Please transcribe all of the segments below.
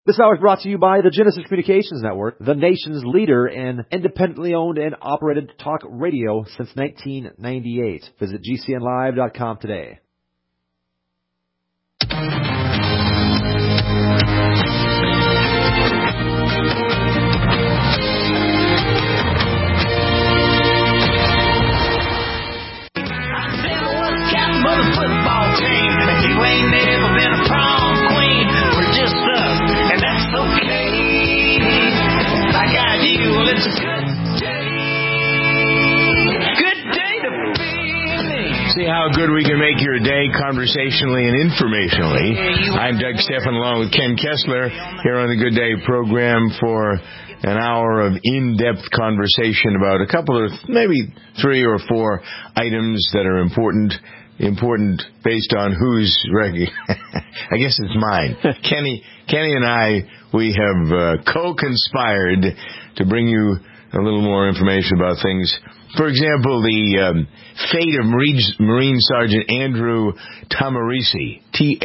This hour is brought to you by the Genesis Communications Network, the nation's leader in independently owned and operated talk radio since 1998. Visit GCNlive.com today. Football team. You ain't never been a prom queen. We're just us, and that's okay. I got you. Well, it's a good day. Good day to be me. See how good we can make your day conversationally and informationally. I'm Doug Stephan along with Ken Kessler here on the Good Day program for an hour of in-depth conversation about a couple of, maybe 3 or 4 items that are important based on who's I guess it's mine. Kenny and I, we have co-conspired to bring you a little more information about things. For example, the fate of Marine Sergeant Andrew Tahmooresi,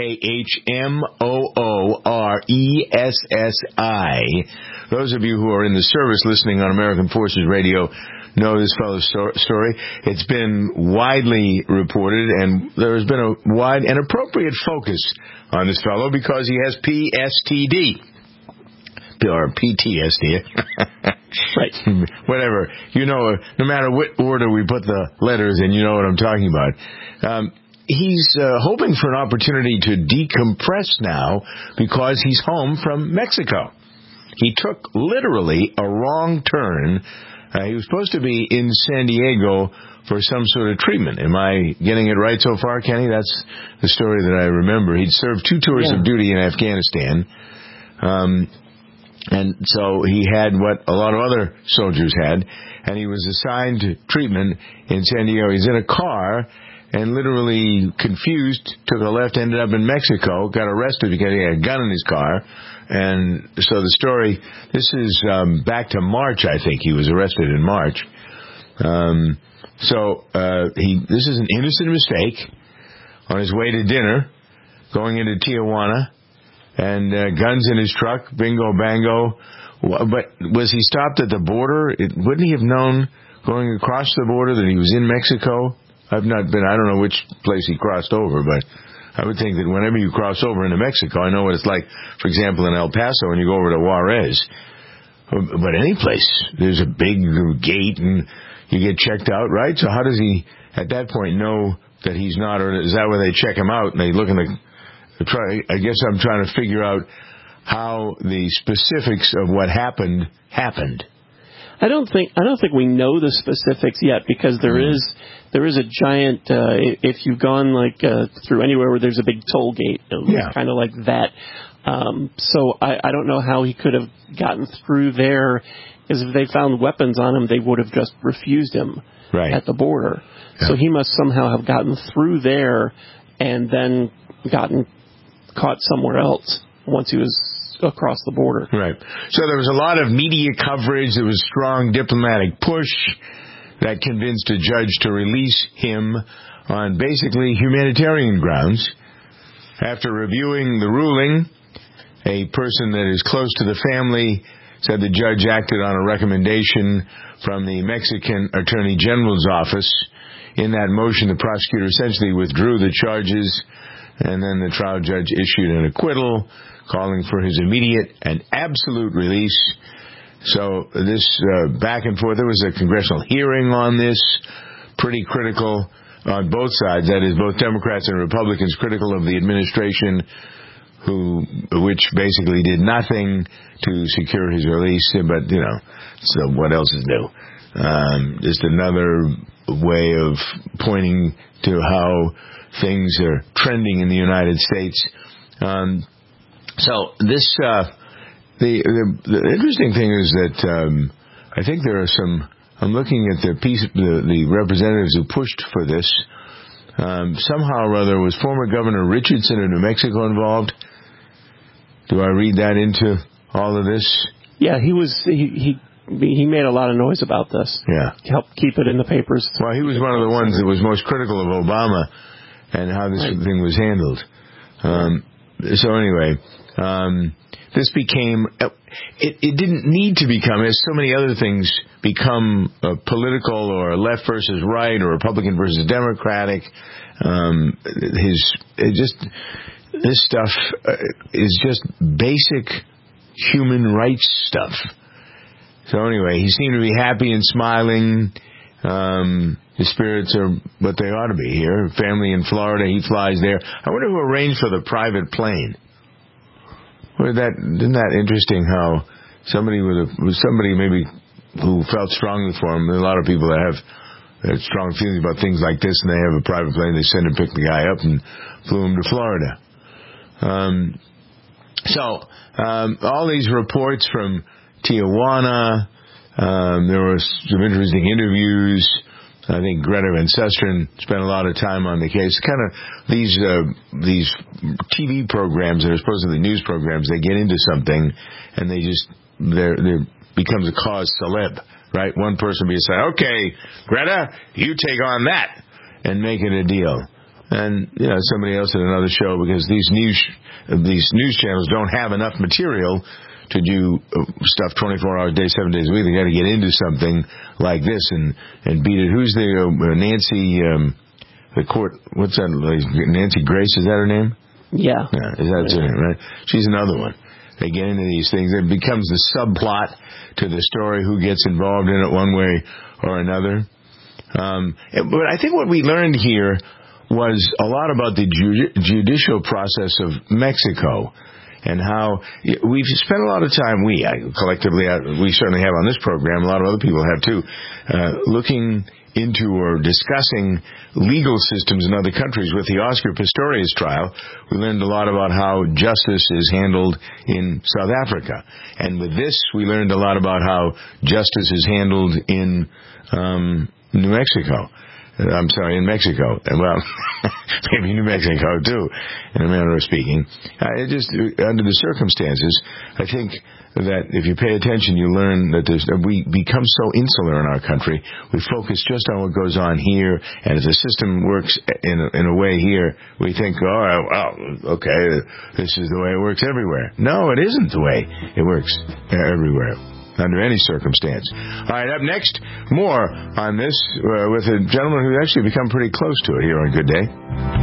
Tahmooresi. Those of you who are in the service listening on American Forces Radio know this fellow's story. It's been widely reported, and there has been a wide and appropriate focus on this fellow because he has PSTD. Or PTSD. Right. Whatever. You know, no matter what order we put the letters in, you know what I'm talking about. He's hoping for an opportunity to decompress now because he's home from Mexico. He took literally a wrong turn. He was supposed to be in San Diego for some sort of treatment. Am I getting it right so far, Kenny? That's the story that I remember. He'd served 2 tours of duty in Afghanistan. And so he had what a lot of other soldiers had, and he was assigned to treatment in San Diego. He's in a car and literally confused, took a left, ended up in Mexico, got arrested because he had a gun in his car. And so the story, this is back to March, I think. He was arrested in March. This is an innocent mistake on his way to dinner, going into Tijuana, and guns in his truck, bingo, bango. But was he stopped at the border? Wouldn't he have known going across the border that he was in Mexico? I don't know which place he crossed over, but I would think that whenever you cross over into Mexico, I know what it's like, for example, in El Paso when you go over to Juarez. But any place, there's a big gate and you get checked out, right? So how does he, at that point, know that he's not, or is that where they check him out and they look in I guess I'm trying to figure out how the specifics of what happened. I don't think we know the specifics yet because there is a giant. If you've gone through anywhere where there's a big toll gate, kind of like that. So I don't know how he could have gotten through there. Because if they found weapons on him, they would have just refused him at the border. Yeah. So he must somehow have gotten through there and then gotten caught somewhere else once he was across the border. Right. So there was a lot of media coverage. There was strong diplomatic push that convinced a judge to release him on basically humanitarian grounds. After reviewing the ruling, a person that is close to the family said the judge acted on a recommendation from the Mexican Attorney General's office. In that motion, the prosecutor essentially withdrew the charges, and then the trial judge issued an acquittal, calling for his immediate and absolute release. So this back and forth, there was a congressional hearing on this, pretty critical on both sides. That is, both Democrats and Republicans critical of the administration, which basically did nothing to secure his release. But, so what else is new? Just another way of pointing to how things are trending in the United States. So this, the interesting thing is that I think there are some. I'm looking at the representatives who pushed for this. Somehow or other, was former Governor Richardson of New Mexico involved? Do I read that into all of this? Yeah, he was. He made a lot of noise about this. Yeah, helped keep it in the papers. Well, he was one of the ones that was most critical of Obama and how this thing was handled. So anyway, this became, it didn't need to become, as so many other things become political or left versus right or Republican versus Democratic. This stuff is just basic human rights stuff. So anyway, he seemed to be happy and smiling. His spirits are what they ought to be here. Family in Florida, he flies there. I wonder who arranged for the private plane. Isn't that interesting how somebody maybe who felt strongly for him, a lot of people that have strong feelings about things like this, and they have a private plane, they send and pick the guy up and flew him to Florida. All these reports from Tijuana, there were some interesting interviews. I think Greta Van Susteren spent a lot of time on the case. Kind of these TV programs that are supposedly news programs, they get into something and there becomes a cause celeb, right? One person will say, okay, Greta, you take on that, and make it a deal. And, somebody else at another show, because these news channels don't have enough material to do stuff 24 hours a day, 7 days a week. They got to get into something like this and beat it. Who's the Nancy, the court, what's that, Nancy Grace, is that her name? Yeah. Is that her name, right? She's another one. They get into these things. It becomes the subplot to the story, who gets involved in it one way or another. But I think what we learned here was a lot about the judicial process of Mexico, and how we've spent a lot of time, we certainly have on this program, a lot of other people have too, looking into or discussing legal systems in other countries. With the Oscar Pistorius trial, we learned a lot about how justice is handled in South Africa. And with this, we learned a lot about how justice is handled in New Mexico. In Mexico. Well, maybe New Mexico, too, in a manner of speaking. Under the circumstances, I think that if you pay attention, you learn that we become so insular in our country. We focus just on what goes on here, and if the system works in a way here, we think, okay, this is the way it works everywhere. No, it isn't the way it works everywhere, under any circumstance. All right, up next, more on this with a gentleman who's actually become pretty close to it here on Good Day.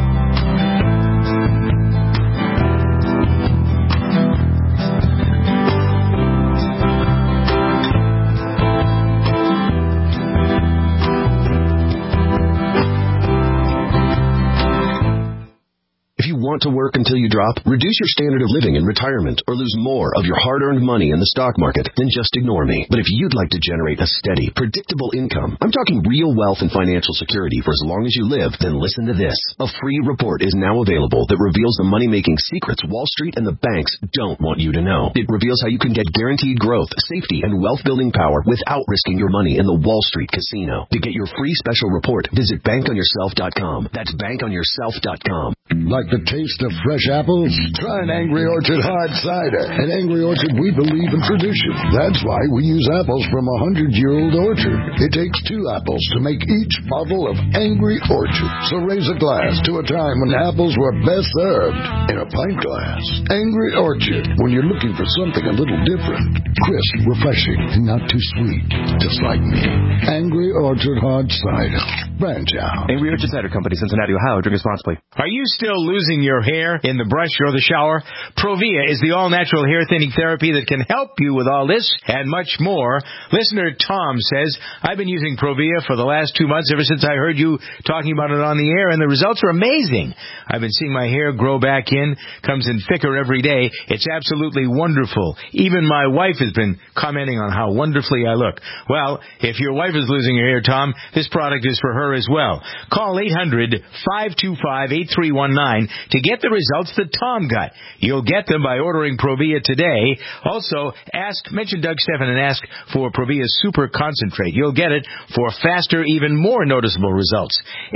Want to work until you drop? Reduce your standard of living in retirement or lose more of your hard-earned money in the stock market? Then just ignore me. But if you'd like to generate a steady, predictable income, I'm talking real wealth and financial security for as long as you live, then listen to this. A free report is now available that reveals the money-making secrets Wall Street and the banks don't want you to know. It reveals how you can get guaranteed growth, safety, and wealth-building power without risking your money in the Wall Street casino. To get your free special report, visit bankonyourself.com. That's bankonyourself.com. Like the taste of fresh apples? Try an Angry Orchard hard cider. At Angry Orchard, we believe in tradition. That's why we use apples from a 100-year-old orchard. It takes 2 apples to make each bottle of Angry Orchard. So raise a glass to a time when apples were best served in a pint glass. Angry Orchard, when you're looking for something a little different. Crisp, refreshing, and not too sweet. Just like me. Angry Orchard hard cider. Branch out. Angry Orchard Cider Company, Cincinnati, Ohio. Drink responsibly. Are you still losing your hair in the brush or the shower? Provia is the all-natural hair thinning therapy that can help you with all this and much more. Listener Tom says, I've been using Provia for the last 2 months ever since I heard you talking about it on the air, and the results are amazing. I've been seeing my hair grow back in, comes in thicker every day. It's absolutely wonderful. Even my wife has been commenting on how wonderfully I look. Well, if your wife is losing her hair, Tom, this product is for her as well. Call 800-525-8319 to get the results that Tom got. You'll get them by ordering Provia today. Also, mention Doug Stephan and ask for Provia Super Concentrate. You'll get it for faster, even more noticeable results.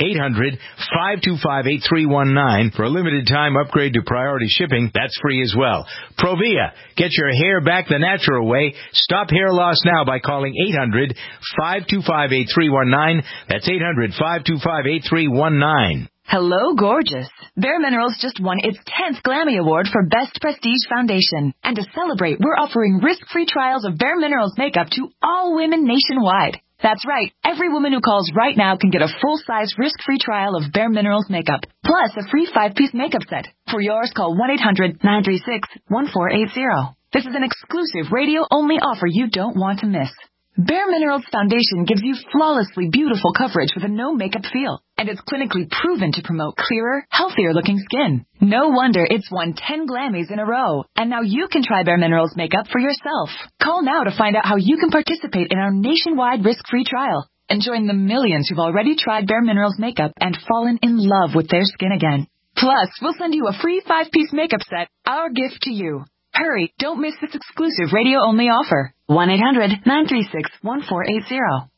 800-525-8319. For a limited time, upgrade to priority shipping. That's free as well. Provia. Get your hair back the natural way. Stop hair loss now by calling 800-525-8319. That's 800-525-8319. Hello, gorgeous. Bare Minerals just won its 10th Glammy Award for Best Prestige Foundation. And to celebrate, we're offering risk-free trials of Bare Minerals makeup to all women nationwide. That's right. Every woman who calls right now can get a full-size risk-free trial of Bare Minerals makeup, plus a free 5-piece makeup set. For yours, call 1-800-936-1480. This is an exclusive radio-only offer you don't want to miss. Bare Minerals Foundation gives you flawlessly beautiful coverage with a no-makeup feel. And it's clinically proven to promote clearer, healthier-looking skin. No wonder it's won 10 Glammys in a row. And now you can try Bare Minerals makeup for yourself. Call now to find out how you can participate in our nationwide risk-free trial. And join the millions who've already tried Bare Minerals makeup and fallen in love with their skin again. Plus, we'll send you a free 5-piece makeup set, our gift to you. Hurry, don't miss this exclusive radio-only offer. 1-800-936-1480.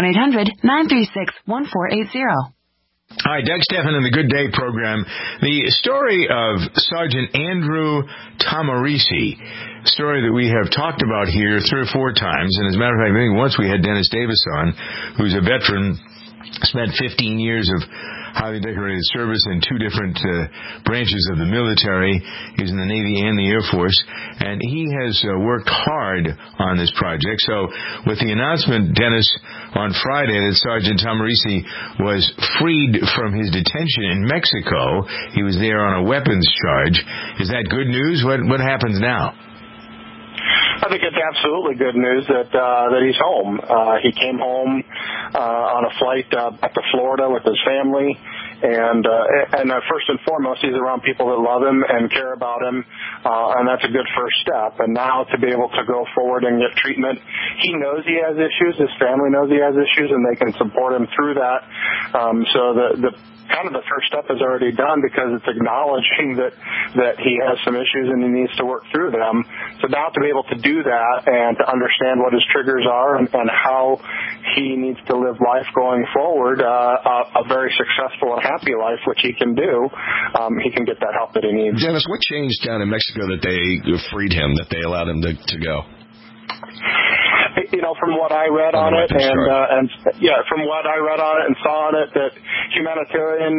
1-800-936-1480. Hi, Doug Stephan in the Good Day program. The story of Sergeant Andrew Tamarisi, story that we have talked about here 3 or 4 times. And as a matter of fact, I think once we had Dennis Davis on, who's a veteran, spent 15 years of highly decorated service in 2 different branches of the military. He's in the Navy and the Air Force, and he has worked hard on this project. So with the announcement, Dennis, on Friday that Sergeant Tamarisi was freed from his detention in Mexico, he was there on a weapons charge. Is that good news? What happens now? I think it's absolutely good news that he's home. He came home on a flight back to Florida with his family, and first and foremost, he's around people that love him and care about him, and that's a good first step. And now to be able to go forward and get treatment, he knows he has issues, his family knows he has issues, and they can support him through that. So the kind of the first step is already done, because it's acknowledging that he has some issues and he needs to work through them. So now to be able to do that and to understand what his triggers are and how he needs to live life going forward, a very successful and happy life, which he can do, he can get that help that he needs. Dennis, what changed down in Mexico that they freed him, that they allowed him to go? You know, from what I read on it, from what I read on it and saw on it, that humanitarian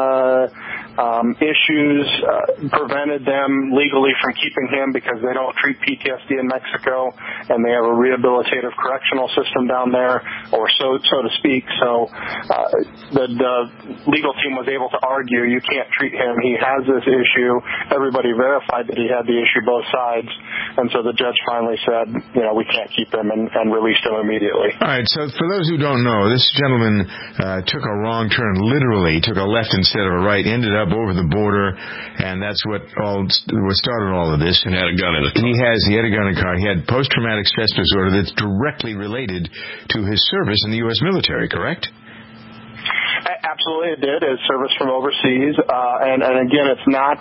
issues prevented them legally from keeping him, because they don't treat PTSD in Mexico, and they have a rehabilitative correctional system down there, or so to speak. So the legal team was able to argue, you can't treat him, he has this issue. Everybody verified that he had the issue, both sides, and so the judge finally said, we can't keep him, and released him immediately. All right, so for those who don't know, this gentleman took a wrong turn, literally took a left instead of a right, ended up over the border, and that's what started all of this. And had a gun in the car. He had a gun in the car. He had post-traumatic stress disorder that's directly related to his service in the U.S. military, correct? Absolutely, it did. It's service from overseas, and again, it's not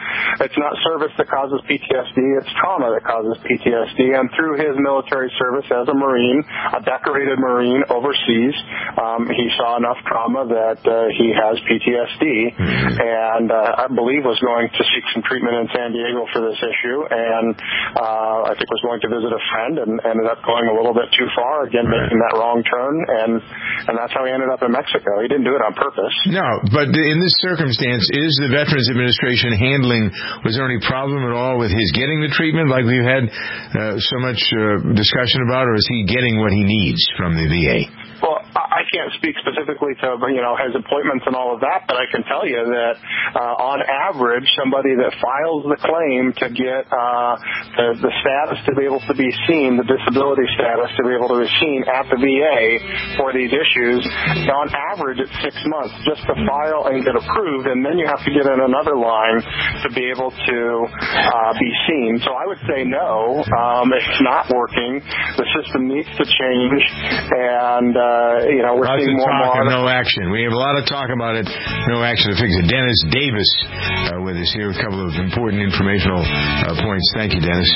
service that causes PTSD. It's trauma that causes PTSD. And through his military service as a Marine, a decorated Marine overseas, he saw enough trauma that he has PTSD, and I believe was going to seek some treatment in San Diego for this issue, and I think was going to visit a friend, and ended up going a little bit too far, again making that wrong turn, and that's how he ended up in Mexico. He didn't do it on purpose. No, but in this circumstance, is the Veterans Administration was there any problem at all with his getting the treatment like we've had so much discussion about, or is he getting what he needs from the VA? Well, I can't speak specifically to, his appointments and all of that, but I can tell you that on average, somebody that files the claim to get the status to be able to be seen, the disability status to be able to be seen at the VA for these issues, on average it's 6 months just to file and get approved, and then you have to get in another line to be able to be seen. So I would say no, it's not working. The system needs to change, and we're seeing more and more. No action. We have a lot of talk about it. No action to fix it. Dennis Davis with us here. A couple of important informational points. Thank you, Dennis.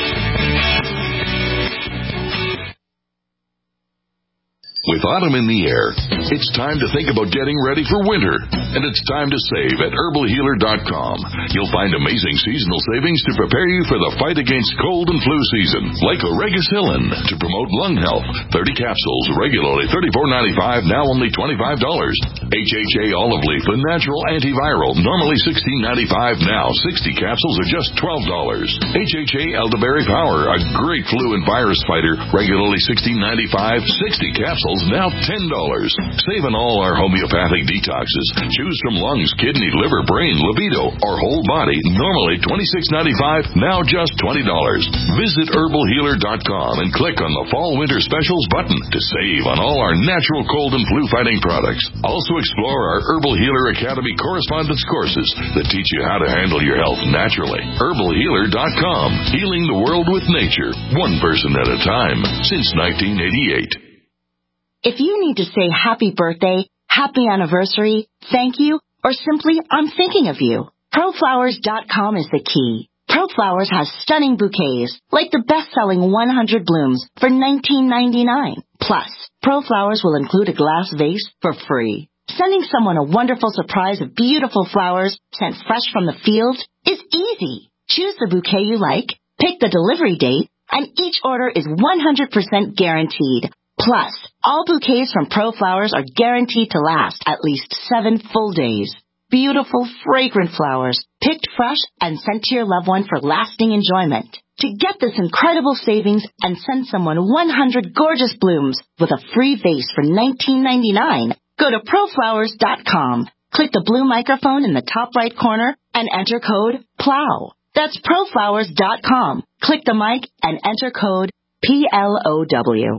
With autumn in the air, It's time to think about getting ready for winter, and it's time to save at herbalhealer.com. You'll find amazing seasonal savings to prepare you for the fight against cold and flu season, like Oregacillin to promote lung health. 30 capsules, regularly $34.95, now only $25. HHA olive leaf, a natural antiviral, normally $16.95, now 60 capsules are just $12. HHA elderberry power, a great flu and virus fighter, regularly $16.95, 60 capsules, now $10. Save on all our homeopathic detoxes. Choose from lungs, kidney, liver, brain, libido, or whole body. Normally $26.95, now just $20. Visit herbalhealer.com and click on the Fall-Winter Specials button to save on all our natural cold and flu-fighting products. Also explore our Herbal Healer Academy correspondence courses that teach you how to handle your health naturally. herbalhealer.com. Healing the world with nature, one person at a time, since 1988. If you need to say happy birthday, happy anniversary, thank you, or simply I'm thinking of you, ProFlowers.com is the key. ProFlowers has stunning bouquets, like the best-selling 100 blooms for $19.99. Plus, ProFlowers will include a glass vase for free. Sending someone a wonderful surprise of beautiful flowers sent fresh from the field is easy. Choose the bouquet you like, pick the delivery date, and each order is 100% guaranteed. Plus, all bouquets from ProFlowers are guaranteed to last at least 7 full days. Beautiful, fragrant flowers, picked fresh and sent to your loved one for lasting enjoyment. To get this incredible savings and send someone 100 gorgeous blooms with a free vase for $19.99, go to ProFlowers.com. Click the blue microphone in the top right corner and enter code PLOW. That's ProFlowers.com. Click the mic and enter code PLOW.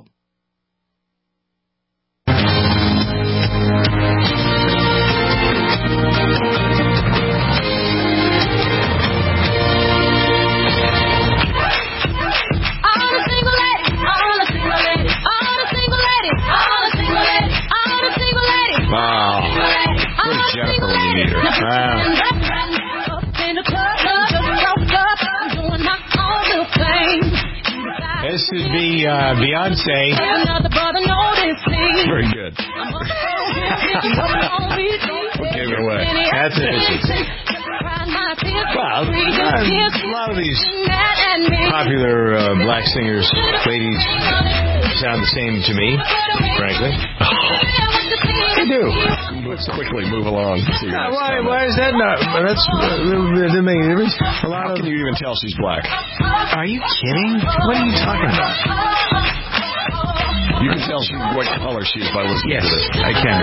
Wow. Where's Jennifer when you need her? This would be Beyonce. Very good. What gave it away? That's it. Well, a lot of these popular black singers, ladies, sound the same to me, frankly. They do. Let's quickly move along. Why is that not? That doesn't make any difference. How can you even tell she's black? Are you kidding? What are you talking about? You can tell what color she is by listening to this. I can.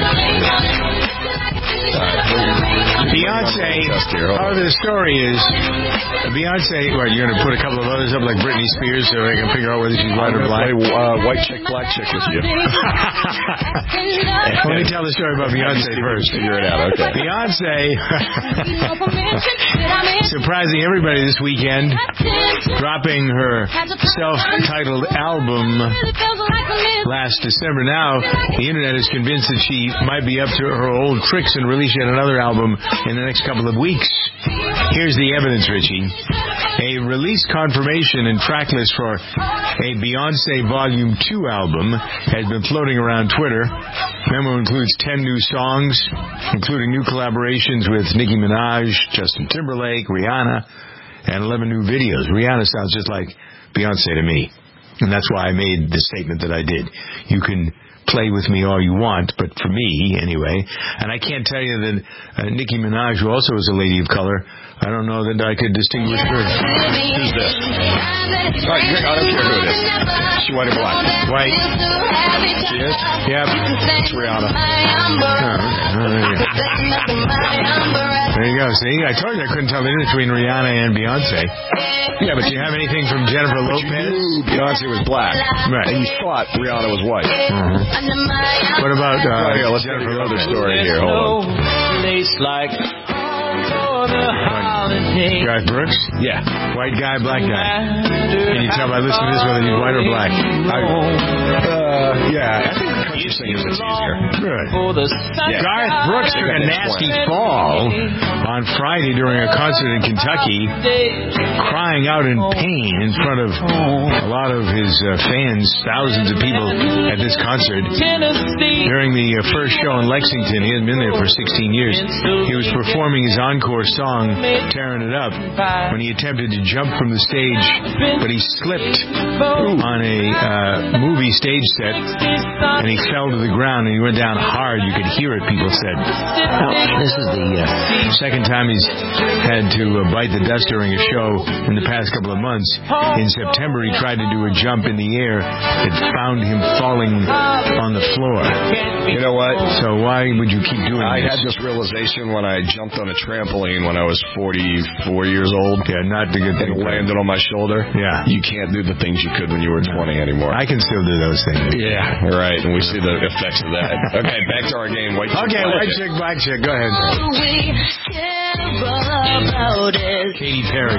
Beyonce, part of the story is Beyonce, what, you're going to put a couple of others up like Britney Spears so I can figure out whether she's white or black? White chick, black chick with you. Let me tell the story about Beyonce first. Figure it out, okay. Beyonce, surprising everybody this weekend, dropping her self-titled album last December. Now, the internet is convinced that she might be up to her old tricks and release yet another album in the next couple of weeks. Here's the evidence, Richie. A release confirmation and track list for a Beyonce Volume 2 album has been floating around Twitter. The memo includes 10 new songs, including new collaborations with Nicki Minaj, Justin Timberlake, Rihanna, and 11 new videos. Rihanna sounds just like Beyonce to me. And that's why I made the statement that I did. You can play with me all you want, but for me, anyway. And I can't tell you that Nicki Minaj, who also is a lady of color, I don't know that I could distinguish her. Who's this? All right, I don't care who it is. Is she white or black? White. She is? Yep. It's Rihanna. There you go. See, I told you I couldn't tell the difference between Rihanna and Beyonce. Yeah, but do you have anything from Jennifer Lopez? You knew Beyonce was black. Right. And you thought Rihanna was white. Mm-hmm. What about here, let's get another story here. Hold on. Garth Brooks? Yeah. White guy, black guy. Can you tell by listening to this whether he's white or black? Yeah. I think Irish singers, it's easier. Good. Yeah. Garth Brooks took a nasty fall on Friday during a concert in Kentucky, crying out in pain in front of a lot of his fans, thousands of people at this concert. During the first show in Lexington, he hadn't been there for 16 years, he was performing his encore song, Tearing It Up, when he attempted to jump from the stage, but he slipped on a movie stage set, and he fell to the ground, and he went down hard. You could hear it, people said. This is the second time he's had to bite the dust during a show in the past couple of months. In September, he tried to do a jump in the air. It found him falling on the floor. You know what? So why would you keep doing I this? had this realization when I jumped on a trampoline when I was 44 years old. Yeah, not the good thing. And landed on my shoulder. Yeah. You can't do the things you could when you were 20 anymore. I can still do those things. Yeah, right. And we see the effects of that. Okay, back to our game. White chick, okay, black white chick. chick, black chick. Go ahead. Katy Perry.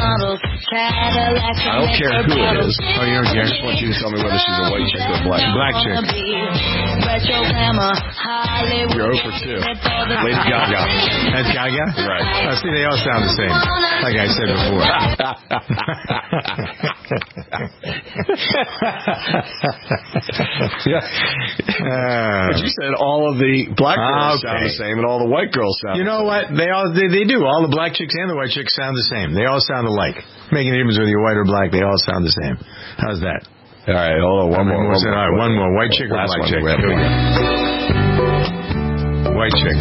I don't care who it is. Oh, you don't care? I just want you to tell me whether she's a white chick or a black chick. Black chick. You're 0 for 2. Lady Gaga. That's Gaga? Right. Oh, see, they all sound the same, like I said before. But you said all of the black girls sound the same and all the white girls sound You know what? They do. All the black chicks and the white chicks sound the same. They all sound alike. Making a difference whether you're white or black, they all sound the same. How's that? All right, hold on. One more. All right, one more. White chick or black chick? Here we go. White chick.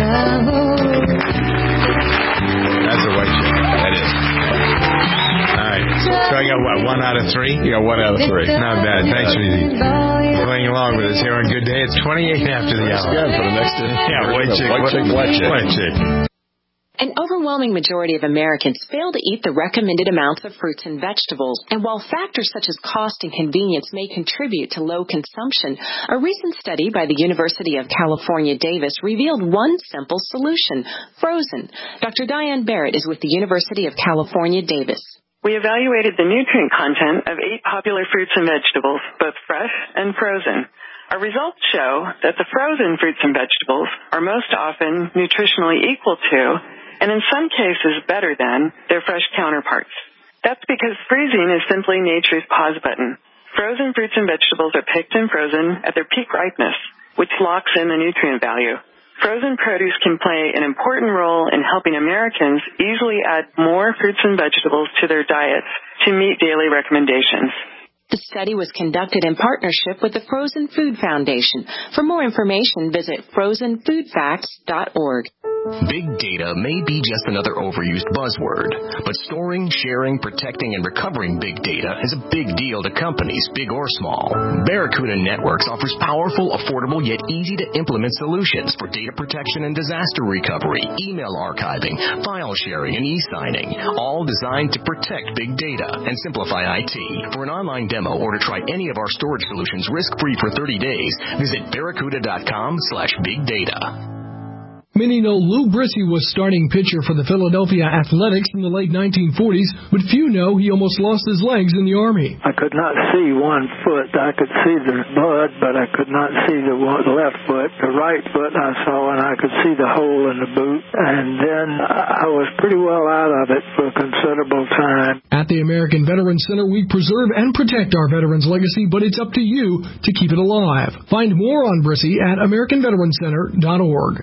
That's a white chick. That is. All right. So I got what? 1 out of 3? You got 1 out of 3. Not bad. Thanks, Reezy. Playing along with us here on Good Day. It's 28 after the hour. Good for the next. Yeah, white chick. Black chick. White chick. An overwhelming majority of Americans fail to eat the recommended amounts of fruits and vegetables, and while factors such as cost and convenience may contribute to low consumption, a recent study by the University of California, Davis revealed one simple solution: frozen. Dr. Diane Barrett is with the University of California, Davis. We evaluated the nutrient content of 8 popular fruits and vegetables, both fresh and frozen. Our results show that the frozen fruits and vegetables are most often nutritionally equal to, and in some cases better than, their fresh counterparts. That's because freezing is simply nature's pause button. Frozen fruits and vegetables are picked and frozen at their peak ripeness, which locks in the nutrient value. Frozen produce can play an important role in helping Americans easily add more fruits and vegetables to their diets to meet daily recommendations. The study was conducted in partnership with the Frozen Food Foundation. For more information, visit frozenfoodfacts.org. Big data may be just another overused buzzword, but storing, sharing, protecting, and recovering big data is a big deal to companies, big or small. Barracuda Networks offers powerful, affordable, yet easy-to-implement solutions for data protection and disaster recovery, email archiving, file sharing, and e-signing, all designed to protect big data and simplify IT. For an online demo or to try any of our storage solutions risk-free for 30 days, visit barracuda.com/bigdata. Many know Lou Brissy was starting pitcher for the Philadelphia Athletics in the late 1940s, but few know he almost lost his legs in the Army. I could not see one foot. I could see the blood, but I could not see the left foot. The right foot I saw, and I could see the hole in the boot. And then I was pretty well out of it for a considerable time. At the American Veterans Center, we preserve and protect our veterans' legacy, but it's up to you to keep it alive. Find more on Brissy at AmericanVeteransCenter.org.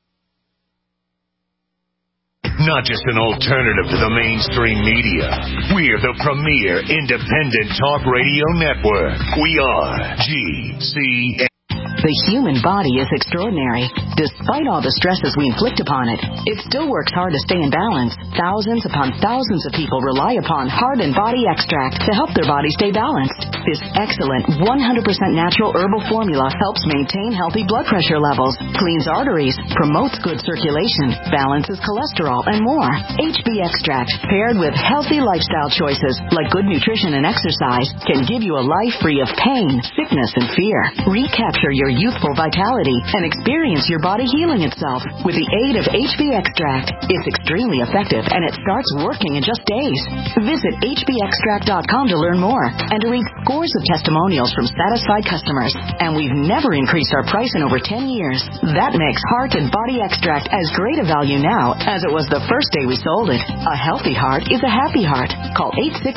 Not just an alternative to the mainstream media. We're the premier independent talk radio network. We are GCN. The human body is extraordinary. Despite all the stresses we inflict upon it, it still works hard to stay in balance. Thousands upon thousands of people rely upon Heart and Body Extract to help their body stay balanced. This excellent 100% natural herbal formula helps maintain healthy blood pressure levels, cleans arteries, promotes good circulation, balances cholesterol, and more. HB Extract, paired with healthy lifestyle choices like good nutrition and exercise, can give you a life free of pain, sickness, and fear. Recapture your youthful vitality and experience your body healing itself with the aid of HB Extract. It's extremely effective and it starts working in just days. Visit hbextract.com to learn more and to read scores of testimonials from satisfied customers, and we've never increased our price in over 10 years. That makes Heart and Body Extract as great a value now as it was the first day we sold it. A healthy heart is a happy heart. Call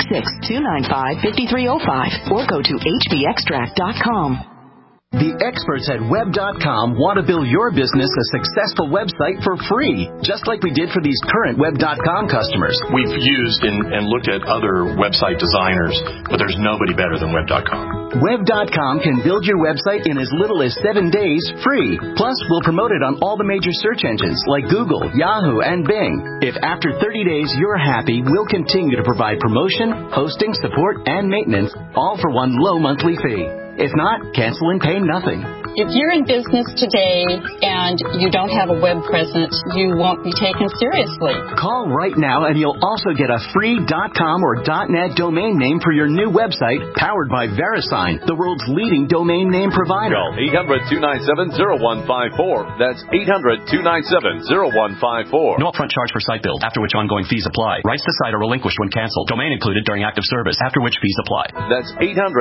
866-295-5305 or go to hbextract.com. The experts at Web.com want to build your business a successful website for free, just like we did for these current Web.com customers. We've used and looked at other website designers, but there's nobody better than Web.com. Web.com can build your website in as little as 7 days free. Plus, we'll promote it on all the major search engines like Google, Yahoo, and Bing. If after 30 days you're happy, we'll continue to provide promotion, hosting, support, and maintenance, all for one low monthly fee. If not, cancel and pay nothing. If you're in business today and you don't have a web presence, you won't be taken seriously. Call right now and you'll also get a free .com or .net domain name for your new website powered by VeriSign, the world's leading domain name provider. Call 800-297-0154. That's 800-297-0154. No upfront charge for site build, after which ongoing fees apply. Rights to site are relinquished when canceled. Domain included during active service, after which fees apply. That's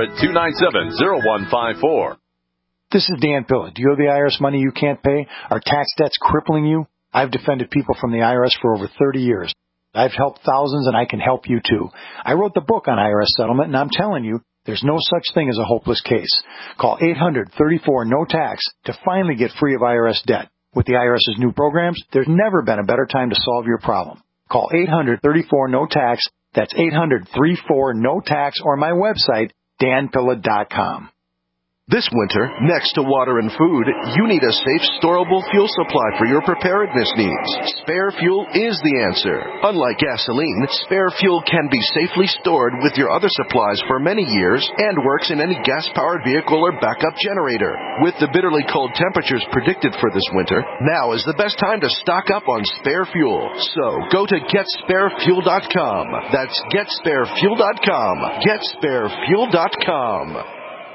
800-297-0154. This is Dan Pilla. Do you owe the IRS money you can't pay? Are tax debts crippling you? I've defended people from the IRS for over 30 years. I've helped thousands, and I can help you too. I wrote the book on IRS settlement, and I'm telling you, there's no such thing as a hopeless case. Call 800-34-NO-TAX to finally get free of IRS debt. With the IRS's new programs, there's never been a better time to solve your problem. Call 800-34-NO-TAX. That's 800-34-NO-TAX, or my website, danpilla.com. This winter, next to water and food, you need a safe, storable fuel supply for your preparedness needs. Spare fuel is the answer. Unlike gasoline, spare fuel can be safely stored with your other supplies for many years and works in any gas-powered vehicle or backup generator. With the bitterly cold temperatures predicted for this winter, now is the best time to stock up on spare fuel. So, go to GetSpareFuel.com. That's GetSpareFuel.com. GetSpareFuel.com.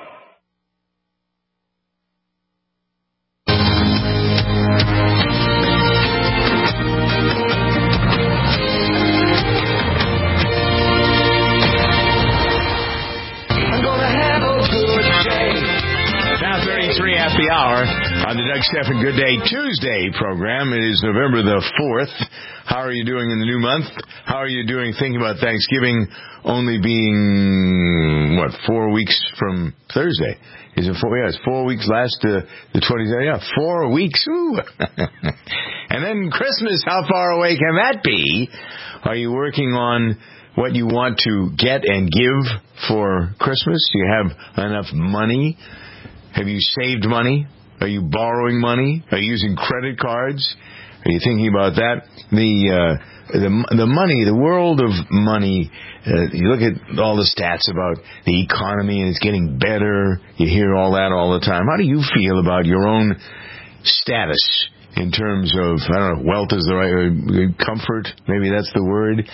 At the hour on the Doug Stephan Good Day Tuesday program. It is November the 4th. How are you doing in the new month? How are you doing thinking about Thanksgiving only being, 4 weeks from Thursday? Is it 4? Yeah, it's 4 weeks last the 20th. Yeah, 4 weeks. Ooh. And then Christmas, how far away can that be? Are you working on what you want to get and give for Christmas? Do you have enough money? Have you saved money? Are you borrowing money? Are you using credit cards? Are you thinking about that? The money, the world of money, you look at all the stats about the economy and it's getting better. You hear all that all the time. How do you feel about your own status in terms of, I don't know, wealth is the right, comfort, maybe that's the word.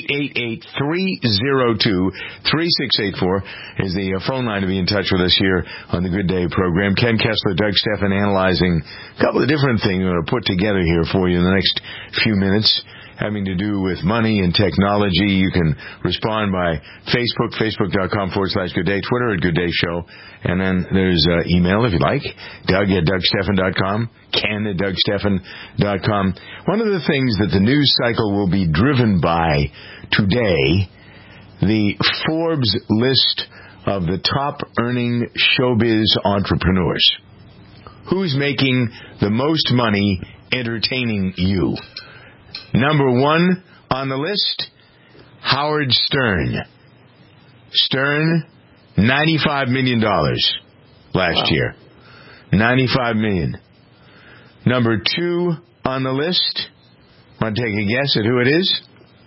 888-302-3684 is the phone line to be in touch with us here on the Good Day program. Ken Kessler, Doug Stephan analyzing a couple of different things we're going to put together here for you in the next few minutes, having to do with money and technology. You can respond by Facebook, facebook.com/Good Day, Twitter at Good Day Show, and then there's email if you like, Doug at DougStephan.com, Ken at DougStephan.com. One of the things that the news cycle will be driven by today, the Forbes list of the top earning showbiz entrepreneurs. Who's making the most money entertaining you? Number 1 on the list, Howard Stern. Stern, $95 million last year. $95 million. Number 2 on the list, want to take a guess at who it is?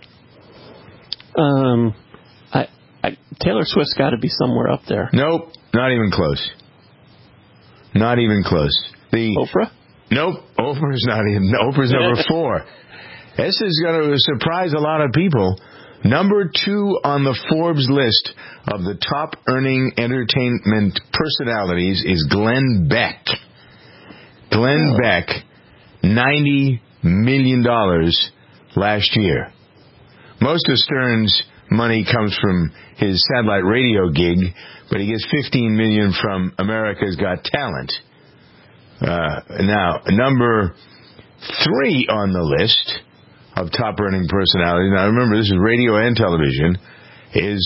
Taylor Swift's got to be somewhere up there. Nope, not even close. Not even close. Oprah? Nope, Oprah's not even. Oprah's number 4. This is going to surprise a lot of people. Number 2 on the Forbes list of the top earning entertainment personalities is Glenn Beck. Glenn Beck, $90 million last year. Most of Stern's money comes from his satellite radio gig, but he gets $15 million from America's Got Talent. Now, number 3 on the list of top earning personalities. Now, remember, this is radio and television. Is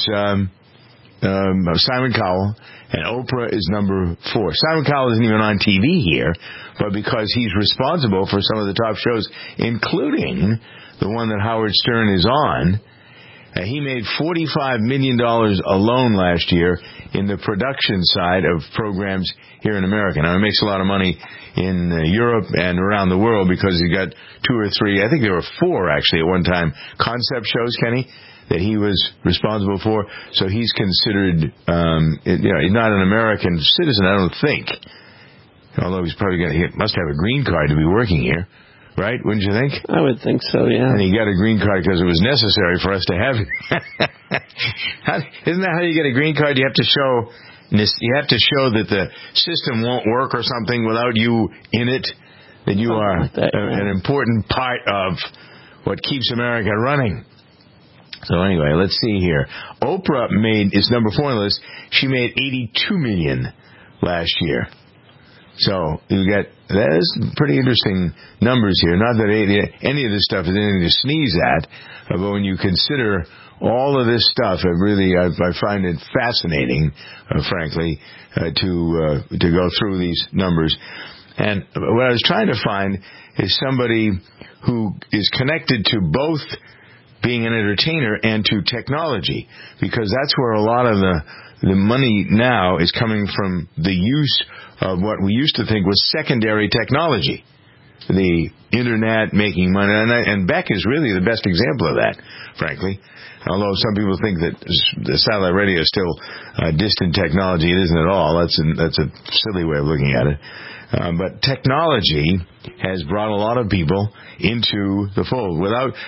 Simon Cowell, and Oprah is number 4. Simon Cowell isn't even on TV here, but because he's responsible for some of the top shows, including the one that Howard Stern is on, he made $45 million alone last year in the production side of programs here in America. Now, he makes a lot of money in Europe and around the world because he got 2 or 3, I think there were 4 actually at one time, concept shows, Kenny, that he was responsible for. So he's considered, he's not an American citizen, I don't think. Although he must have a green card to be working here. Right? Wouldn't you think? I would think so, yeah. And he got a green card because it was necessary for us to have it. Isn't that how you get a green card? You have to show that the system won't work or something without you in it, that you are an important part of what keeps America running. So anyway, let's see here. Oprah is number 4 on the list. She made $82 million last year. So that is pretty interesting numbers here. Not that any of this stuff is anything to sneeze at, but when you consider all of this stuff, I find it fascinating, frankly, to go through these numbers. And what I was trying to find is somebody who is connected to both being an entertainer and to technology, because that's where a lot of the money now is coming from, the use of what we used to think was secondary technology. The Internet making money. And Beck is really the best example of that, frankly. Although some people think that the satellite radio is still distant technology, it isn't at all. That's a silly way of looking at it. But technology has brought a lot of people into the fold.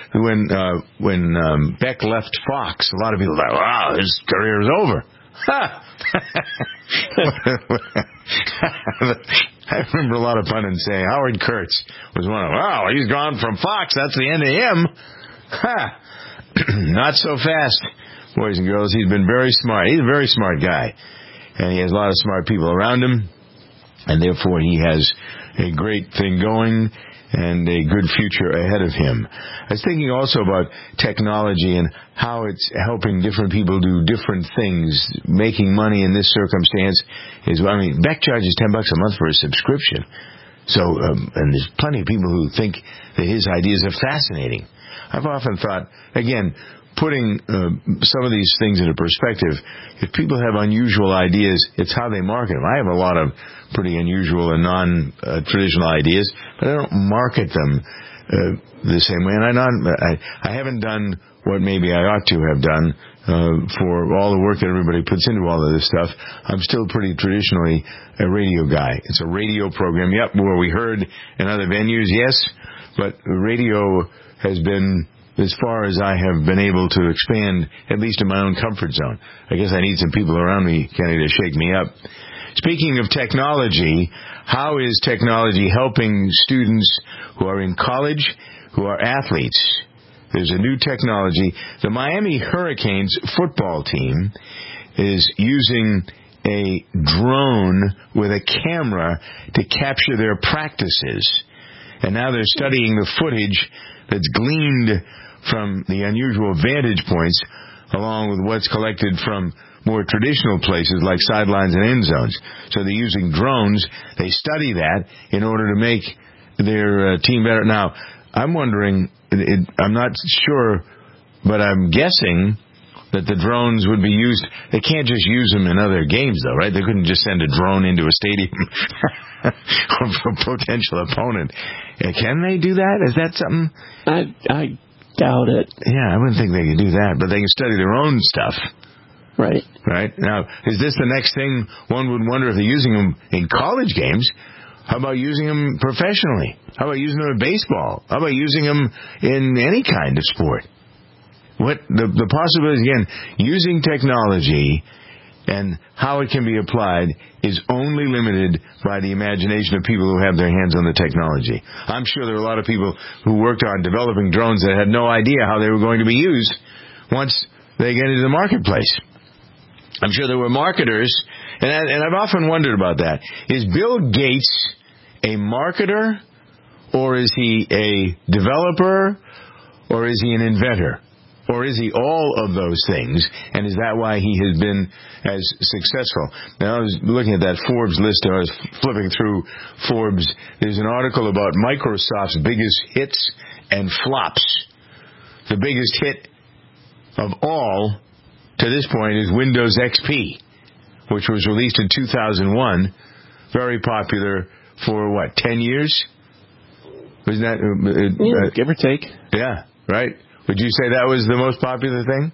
When Beck left Fox, a lot of people thought, wow, his career is over. I remember a lot of pundits saying Howard Kurtz was one of them. Wow, he's gone from Fox. That's the end of him. Not so fast, boys and girls. He's been very smart. He's a very smart guy. And he has a lot of smart people around him. And therefore, he has a great thing going and a good future ahead of him. I was thinking also about technology and how it's helping different people do different things. Making money in this circumstance Beck charges $10 a month for a subscription. So, and there's plenty of people who think that his ideas are fascinating. I've often thought, again, putting some of these things into perspective, if people have unusual ideas, it's how they market them. I have a lot of pretty unusual and non-traditional ideas, but I don't market them the same way. And I haven't done what maybe I ought to have done for all the work that everybody puts into all of this stuff. I'm still pretty traditionally a radio guy. It's a radio program. Yep, where we heard in other venues, yes, but radio has been, as far as I have been able to expand, at least in my own comfort zone. I guess I need some people around me, Kenny, to shake me up. Speaking of technology, how is technology helping students who are in college, who are athletes? There's a new technology. The Miami Hurricanes football team is using a drone with a camera to capture their practices. And now they're studying the footage that's gleaned from the unusual vantage points, along with what's collected from more traditional places like sidelines and end zones. So they're using drones. They study that in order to make their team better. Now, I'm wondering, I'm not sure, but I'm guessing that the drones would be used. They can't just use them in other games, though, right? They couldn't just send a drone into a stadium of a potential opponent. Can they do that? Is that something? I doubt it. Yeah, I wouldn't think they could do that, but they can study their own stuff. Right. Right? Now, is this the next thing one would wonder if they're using them in college games? How about using them professionally? How about using them in baseball? How about using them in any kind of sport? What the possibility, again, using technology and how it can be applied is only limited by the imagination of people who have their hands on the technology. I'm sure there are a lot of people who worked on developing drones that had no idea how they were going to be used. Once they get into the marketplace. I'm sure there were marketers, and I've often wondered about that. Is Bill Gates a marketer, or is he a developer, or is he an inventor? Or is he all of those things, and is that why he has been as successful? Now, I was looking at that Forbes list, and I was flipping through Forbes. There's an article about Microsoft's biggest hits and flops. The biggest hit of all, to this point, is Windows XP, which was released in 2001. Very popular for, 10 years? Wasn't that... give or take. Yeah, right? Would you say that was the most popular thing?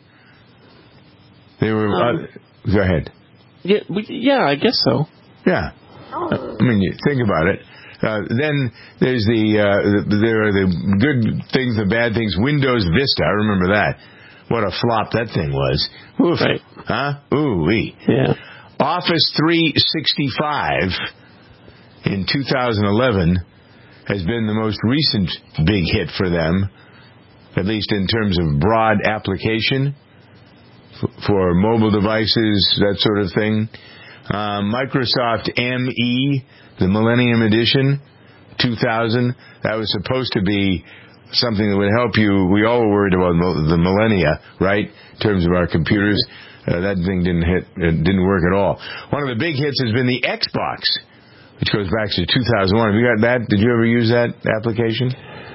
They were. Go ahead. Yeah, I guess so. Yeah. I mean, you think about it. Then there's there are the good things, the bad things. Windows Vista, I remember that. What a flop that thing was. Oof. Right. Huh? Ooh-wee. Yeah. Office 365 in 2011 has been the most recent big hit for them, at least in terms of broad application for mobile devices, that sort of thing. Microsoft ME, the Millennium Edition, 2000, that was supposed to be something that would help you. We all were worried about the millennia, right, in terms of our computers. That thing didn't work at all. One of the big hits has been the Xbox, which goes back to 2001. Have you got that? Did you ever use that application?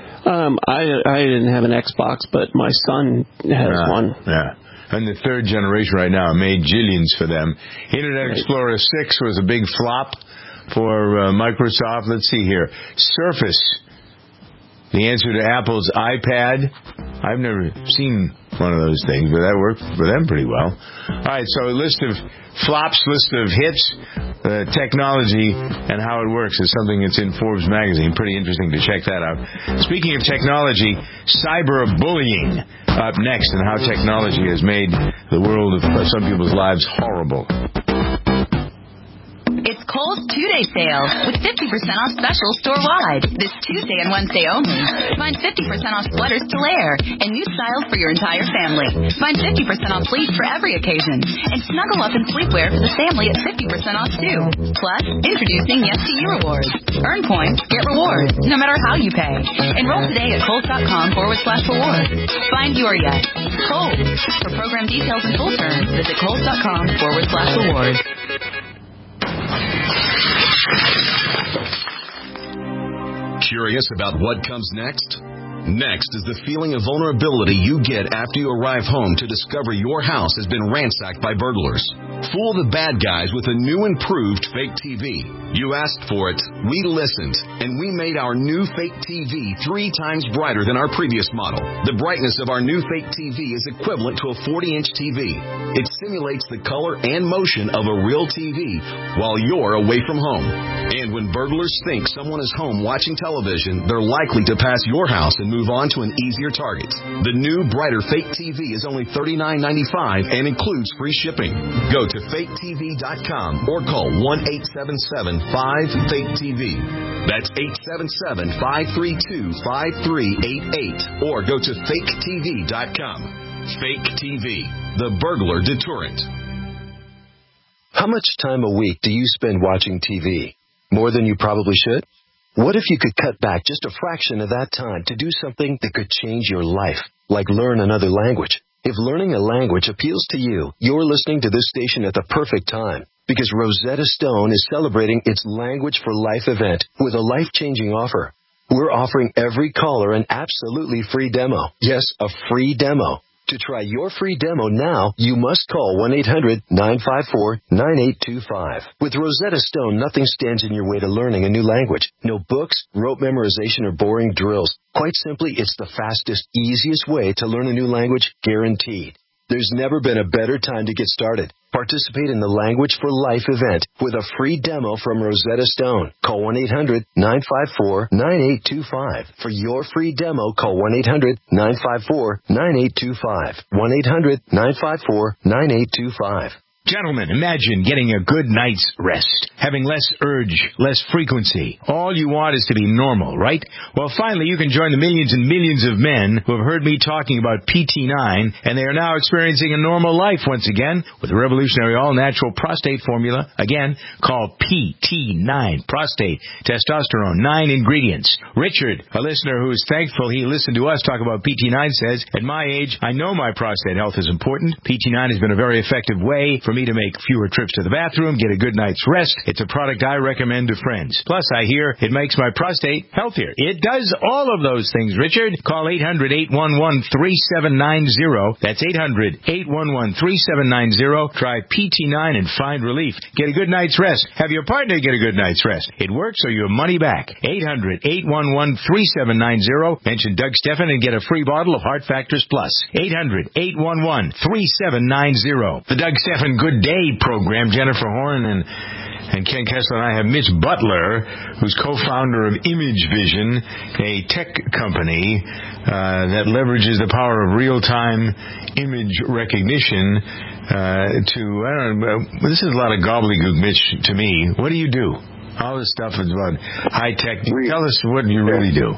I didn't have an Xbox, but my son has one. Yeah. And the third generation right now made jillions for them. Internet Explorer 6 was a big flop for Microsoft. Let's see here. Surface, the answer to Apple's iPad. I've never seen one of those things, but that worked for them pretty well. All right, so a list of flops, list of hits, technology, and how it works is something that's in Forbes magazine. Pretty interesting to check that out. Speaking of technology, cyberbullying up next, and how technology has made the world of some people's lives horrible. It's Kohl's 2-day sale with 50% off specials store-wide. This Tuesday and Wednesday only. Find 50% off sweaters to layer and new styles for your entire family. Find 50% off fleece for every occasion. And snuggle up in sleepwear for the family at 50% off too. Plus, introducing Yes to You rewards. Earn points, get rewards, no matter how you pay. Enroll today at Kohl's.com/rewards. Find your Yes. Kohl's. For program details and full terms, visit Kohl's.com/rewards. Curious about what comes next? Next is the feeling of vulnerability you get after you arrive home to discover your house has been ransacked by burglars. Fool the bad guys with a new improved fake TV. You asked for it, we listened, and we made our new fake TV 3 times brighter than our previous model. The brightness of our new fake TV is equivalent to a 40-inch TV. It simulates the color and motion of a real TV while you're away from home. And when burglars think someone is home watching television, they're likely to pass your house and move on to an easier target. The new, brighter fake TV is only $39.95 and includes free shipping. Go to faketv.com or call 1-877-5-FAKE-TV. That's 877-532-5388 or go to faketv.com. Fake TV, the burglar deterrent. How much time a week do you spend watching TV? More than you probably should? What if you could cut back just a fraction of that time to do something that could change your life, like learn another language? If learning a language appeals to you, you're listening to this station at the perfect time, because Rosetta Stone is celebrating its Language for Life event with a life-changing offer. We're offering every caller an absolutely free demo. Yes, a free demo. To try your free demo now, you must call 1-800-954-9825. With Rosetta Stone, nothing stands in your way to learning a new language. No books, rote memorization, or boring drills. Quite simply, it's the fastest, easiest way to learn a new language, guaranteed. There's never been a better time to get started. Participate in the Language for Life event with a free demo from Rosetta Stone. Call 1-800-954-9825. For your free demo, call 1-800-954-9825. 1-800-954-9825. Gentlemen, imagine getting a good night's rest, having less urge, less frequency. All you want is to be normal, right? Well, finally, you can join the millions and millions of men who have heard me talking about PT9, and they are now experiencing a normal life once again with the revolutionary all-natural prostate formula. Again, called PT9, prostate, testosterone, 9 ingredients. Richard, a listener who is thankful he listened to us talk about PT9, says, at my age, I know my prostate health is important. PT9 has been a very effective way for me to make fewer trips to the bathroom, get a good night's rest. It's a product I recommend to friends. Plus, I hear it makes my prostate healthier. It does all of those things, Richard. Call 800-811-3790. That's 800-811-3790. Try PT9 and find relief. Get a good night's rest. Have your partner get a good night's rest. It works or your money back. 800-811-3790. Mention Doug Stephan and get a free bottle of Heart Factors Plus. 800-811-3790. The Doug Stephan Good Day program. Jennifer Horn and Ken Kessler and I have Mitch Butler, who's co-founder of Image Vision, a tech company that leverages the power of real-time image recognition this is a lot of gobbledygook, Mitch, to me. What do you do? All this stuff is about high-tech. Tell us what you really do.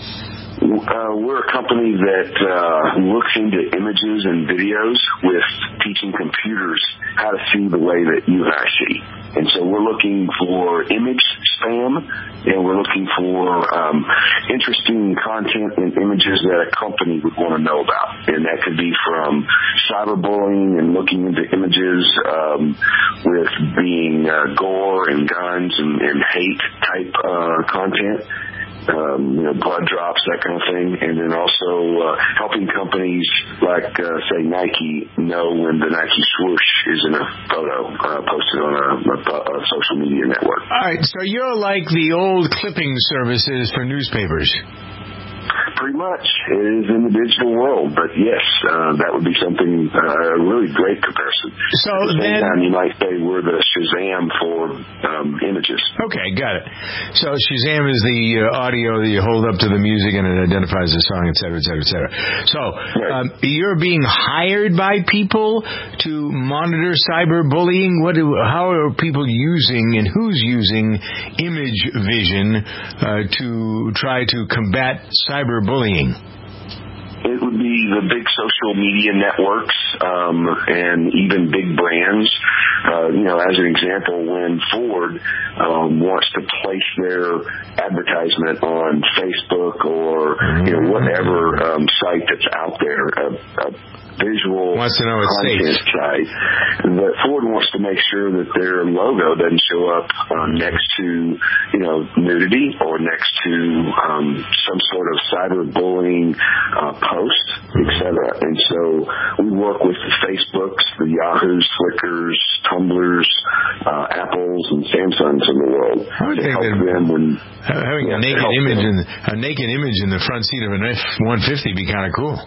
We're a company that looks into images and videos with teaching computers how to see the way that you and I see. And so we're looking for image spam, and we're looking for interesting content and images that a company would want to know about. And that could be from cyberbullying and looking into images with being gore and guns and hate type content. Blood drops, that kind of thing, and then also helping companies like, say, Nike know when the Nike swoosh is in a photo posted on a social media network. All right, so you're like the old clipping services for newspapers. Pretty much. It is in the digital world, but yes, that would be something, a really great comparison. So at the same time, you might say we're the Shazam for images. Okay, got it. So Shazam is the audio that you hold up to the music and it identifies the song, et cetera, et cetera, et cetera. So you're being hired by people to monitor cyberbullying? How are people using and who's using Image Vision to try to combat cyberbullying? It would be the big social media networks and even big brands. As an example, when Ford wants to place their advertisement on Facebook or whatever site that's out there, a visual content site, that Ford wants to make sure that their logo doesn't show up next to nudity or next to some sort of cyberbullying post, etc. And so we work with the Facebooks, the Yahoos, Flickrs, Tumblrs, Apples, and Samsungs in the world to help them when having a naked image in the front seat of an F-150 be kind of cool.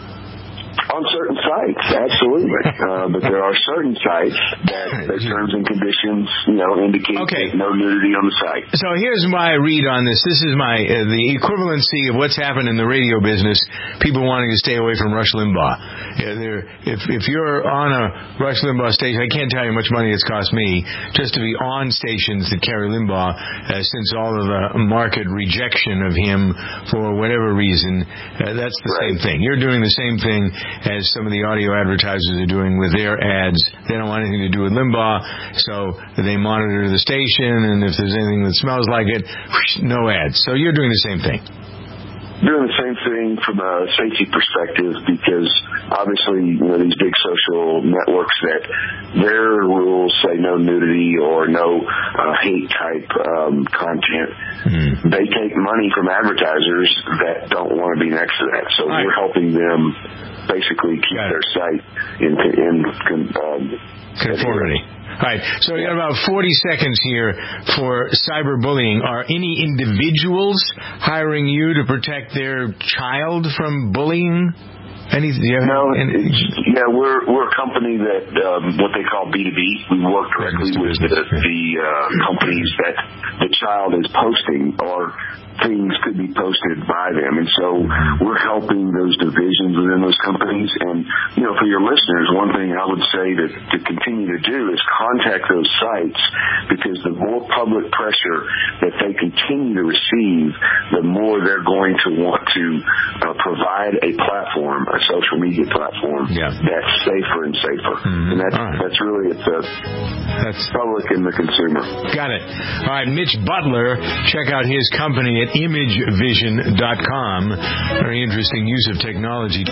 On certain sites, absolutely. But there are certain sites that their terms and conditions, indicate no nudity on the site. So here's my read on this. This is the equivalency of what's happened in the radio business, people wanting to stay away from Rush Limbaugh. If you're on a Rush Limbaugh station, I can't tell you how much money it's cost me just to be on stations that carry Limbaugh since all of the market rejection of him for whatever reason. That's the same thing. You're doing the same thing as some of the audio advertisers are doing with their ads. They don't want anything to do with Limbaugh, so they monitor the station, and if there's anything that smells like it, no ads. So you're doing the same thing. Doing the same thing from a safety perspective, because obviously, these big social networks that their rules say no nudity or no hate type content, they take money from advertisers that don't want to be next to that. So we're helping them basically keep their site in conformity. All right, so we got about 40 seconds here for cyberbullying. Are any individuals hiring you to protect their child from bullying? We're a company that what they call B2B. We work directly with the companies that the child is posting, or things could be posted by them. And so we're helping those divisions within those companies. And, for your listeners, one thing I would say to continue to do is contact those sites, because the more public pressure that they continue to receive, the more they're going to want to provide a platform, a social media platform, that's safer and safer. And that's really that's public and the consumer. Got it. All right, Mitch Butler, check out his company at imagevision.com. Very interesting use of technology.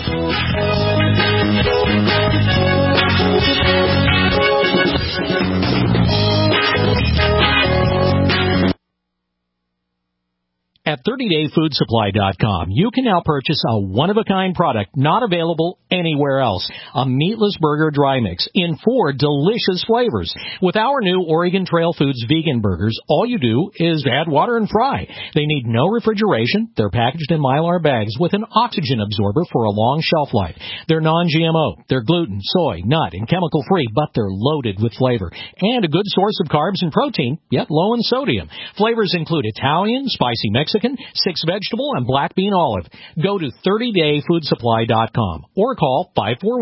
At 30dayfoodsupply.com, you can now purchase a one-of-a-kind product not available anywhere else. A meatless burger dry mix in 4 delicious flavors. With our new Oregon Trail Foods vegan burgers, all you do is add water and fry. They need no refrigeration. They're packaged in Mylar bags with an oxygen absorber for a long shelf life. They're non-GMO. They're gluten, soy, nut, and chemical-free, but they're loaded with flavor. And a good source of carbs and protein, yet low in sodium. Flavors include Italian, spicy Mexican, 6 vegetable, and black bean olive. Go to 30dayfoodsupply.com or call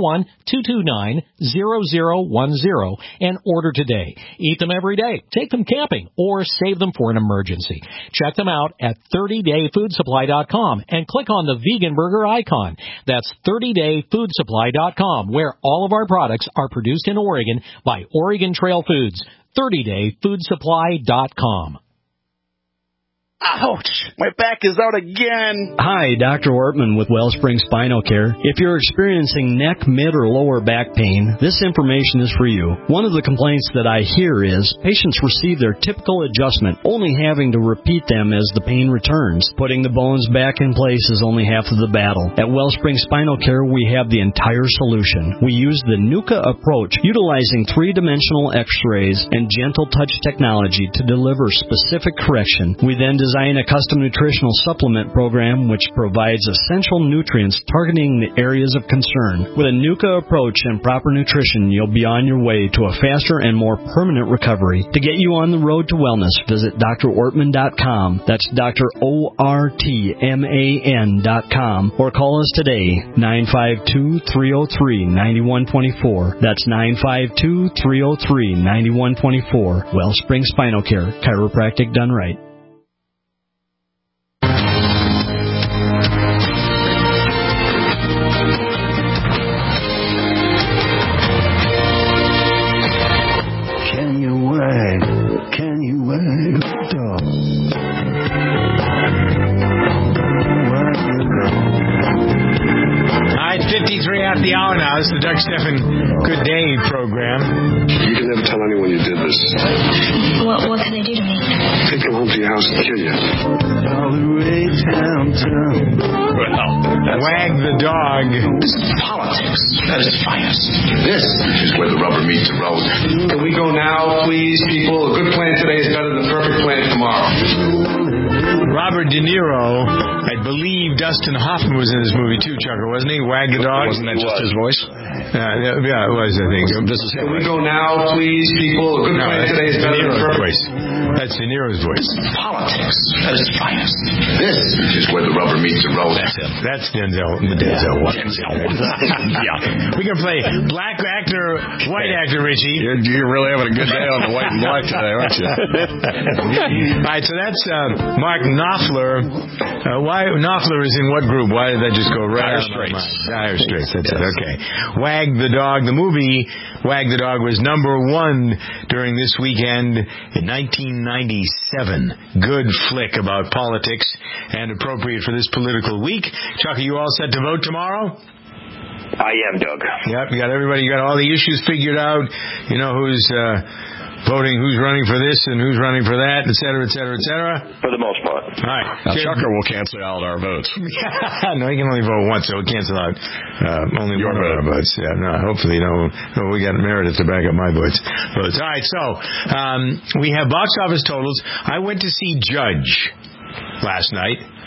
541-229-0010 and order today. Eat them every day, take them camping, or save them for an emergency. Check them out at 30dayfoodsupply.com and click on the vegan burger icon. That's 30dayfoodsupply.com, where all of our products are produced in Oregon by Oregon Trail Foods. 30dayfoodsupply.com. Ouch! My back is out again! Hi, Dr. Ortman with Wellspring Spinal Care. If you're experiencing neck, mid, or lower back pain, this information is for you. One of the complaints that I hear is patients receive their typical adjustment, only having to repeat them as the pain returns. Putting the bones back in place is only half of the battle. At Wellspring Spinal Care, we have the entire solution. We use the NUCA approach, utilizing 3-dimensional x-rays and gentle touch technology to deliver specific correction. We then design a custom nutritional supplement program which provides essential nutrients targeting the areas of concern. With a NUCA approach and proper nutrition, you'll be on your way to a faster and more permanent recovery. To get you on the road to wellness, visit drortman.com. That's drortman.com, or call us today, 952-303-9124. That's 952-303-9124. Wellspring Spinal Care, chiropractic done right. Can you wait? Dog. All right, 53 after the hour now. This is the Doug Stephan Good Day program. You can never tell anyone you did this. What can they do to me? Take them home to your house and kill you. Wag the dog. This is politics. That is finest. This is where the rubber meets the road. Can we go now, please, people? A good plan today is better than a perfect plan tomorrow. Robert De Niro, I believe Dustin Hoffman was in this movie too, Chucker, wasn't he? Wag the dog. Wasn't that just his voice? Yeah, it was, I think. Can we go now, please, people? A good plan today is better than a perfect voice. That's De Niro's voice. Politics. That is finest. This is where the rubber meets the road. That's him. That's Denzel. Denzel. Yeah. We can play black actor, white actor, Richie. You're really having a good day on the white and black today, aren't you? All right, so that's Mark Knopfler. Why Knopfler is in what group? Why did that just go right out of my mind? Dire Straits. That's it. Okay. Wag the Dog. The movie Wag the Dog was #1 during this weekend in 1997. Good flick about politics and appropriate for this political week. Chuck, are you all set to vote tomorrow? I am, Doug. Yep, you got everybody. You got all the issues figured out. You know who's voting, who's running for this and who's running for that, et cetera, et cetera, et cetera? For the most part. All right. Now, Chucker will cancel out our votes. No, he can only vote once, so he'll cancel out only one of our votes. Yeah, no, hopefully, we got Meredith to back up my votes. All right, so we have box office totals. I went to see Judge last night.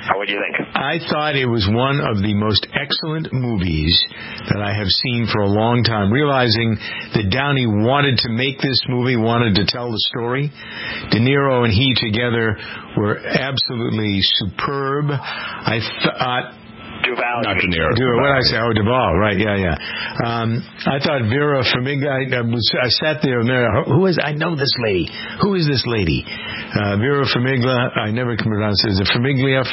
What do you think? I thought it was one of the most excellent movies that I have seen for a long time. Realizing that Downey wanted to make this movie, wanted to tell the story. De Niro and he together were absolutely superb. I thought... Duval. Not De Niro. What did I say? Oh, Duval. Right. Yeah. I thought Vera Farmiga. I sat there and who is? I know this lady. Who is this lady? Vera Farmiga. I never can pronounce it. Is it Farmiglia?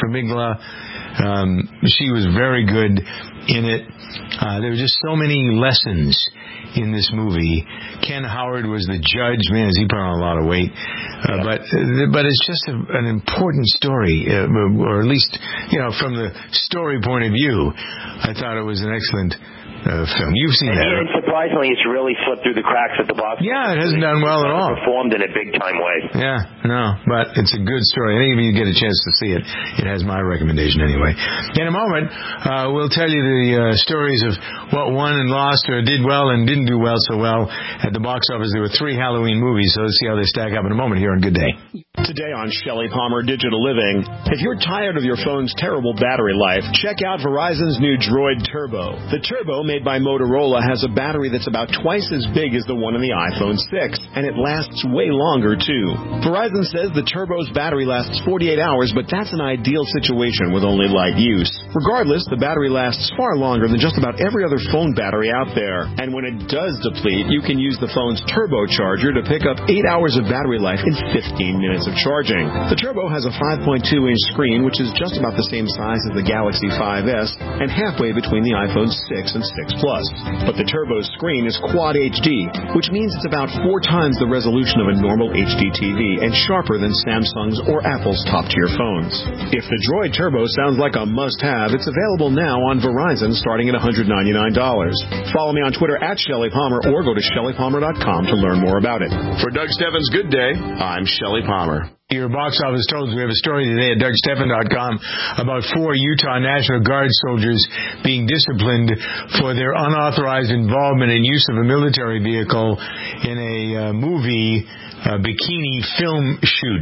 She was very good in it. There were just so many lessons in this movie. Ken Howard was the judge. Man, he put on a lot of weight. But it's just an important story, or at least, from the story point of view, I thought it was an excellent film. You've seen that. And surprisingly, it's really slipped through the cracks at the box. Yeah, it hasn't done well at all. Performed in a big-time way. Yeah, no, but it's a good story. Any of you get a chance to see it, it has my recommendation anyway. In a moment, we'll tell you the stories of what won and lost, or did well and didn't do well so well at the box office. There were 3 Halloween movies, so let's see how they stack up in a moment here on Good Day. Today on Shelley Palmer Digital Living, if you're tired of your phone's terrible battery life, check out Verizon's new Droid Turbo. The Turbo, made by Motorola, has a battery that's about twice as big as the one in the iPhone 6, and it lasts way longer, too. Verizon says the Turbo's battery lasts 48 hours, but that's an ideal situation with only light use. Regardless, the battery lasts far longer than just about every other phone battery out there. And when it does deplete, you can use the phone's turbocharger to pick up 8 hours of battery life in 15 minutes of charging. The Turbo has a 5.2-inch screen, which is just about the same size as the Galaxy 5S and halfway between the iPhone 6 and 6 Plus. But the Turbo's screen is Quad HD, which means it's about 4 times the resolution of a normal HD TV and sharper than Samsung's or Apple's top-tier phones. If the Droid Turbo sounds like a must-have, it's available now on Verizon starting at $199. Follow me on Twitter at Shelley Palmer or go to ShelleyPalmer.com to learn more about it. For Doug Steffens' Good Day, I'm Shelley Palmer. Your box office totals. We have a story today at DougSteffen.com about 4 Utah National Guard soldiers being disciplined for their unauthorized involvement in use of a military vehicle in a movie bikini film shoot.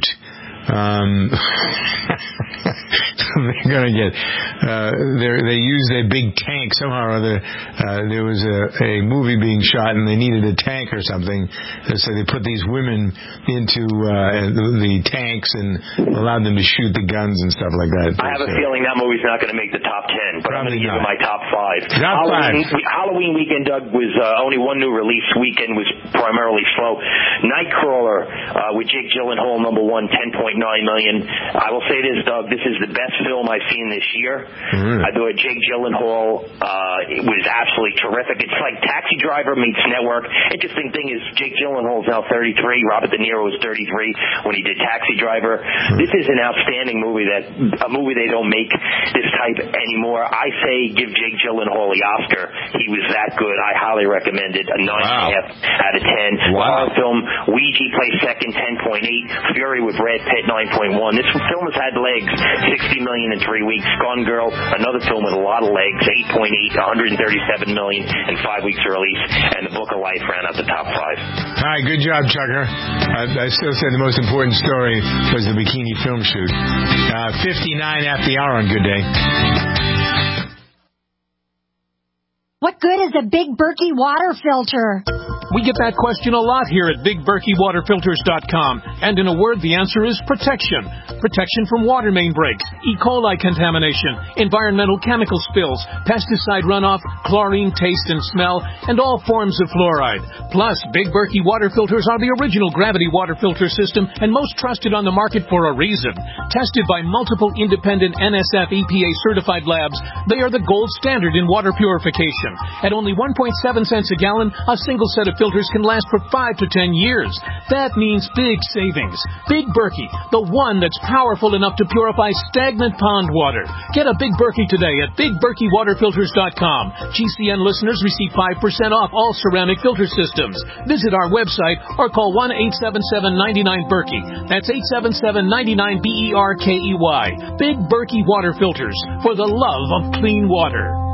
They're going to get, they used a big tank somehow or other. There was a movie being shot and they needed a tank or something. So they put these women into the tanks and allowed them to shoot the guns and stuff like that. I have a feeling that movie's not going to make the top 10, but I'm going to give it my top 5. Halloween weekend, Doug, was only one new release. Weekend was primarily slow. Nightcrawler with Jake Gyllenhaal, number 1, 10.9 million. I will say this, Doug, this is the best film I've seen this year. I thought Jake Gyllenhaal was absolutely terrific. It's like Taxi Driver meets Network. Interesting thing is Jake Gyllenhaal is now 33. Robert De Niro was 33 when he did Taxi Driver. This is an outstanding movie, a movie they don't make this type anymore. I say give Jake Gyllenhaal the Oscar. He was that good. I highly recommend it. A 9.5 out of 10. Horror film, Ouija plays second, 10.8. Fury with Brad Pitt, 9.1. This film has had legs, 60 million in 3 weeks. Gone Girl, another film with a lot of legs, 8.8, 137 million in 5 weeks of release. And The Book of Life ran out the top 5. All right, good job, Chucker. I still say the most important story was the bikini film shoot. 59 after the hour on Good Day. What good is a Big Berkey water filter? We get that question a lot here at BigBerkeyWaterFilters.com. And in a word, the answer is protection. Protection from water main breaks, E. coli contamination, environmental chemical spills, pesticide runoff, chlorine taste and smell, and all forms of fluoride. Plus, Big Berkey water filters are the original gravity water filter system and most trusted on the market for a reason. Tested by multiple independent NSF EPA certified labs, they are the gold standard in water purification. At only 1.7 cents a gallon, a single set of filters can last for 5 to 10 years. That means big savings. Big Berkey, the one that's powerful enough to purify stagnant pond water. Get a Big Berkey today at BigBerkeyWaterFilters.com. GCN listeners receive 5% off all ceramic filter systems. Visit our website or call 1-877-99-BERKEY. That's 877-99-BERKEY. Big Berkey Water Filters, for the love of clean water.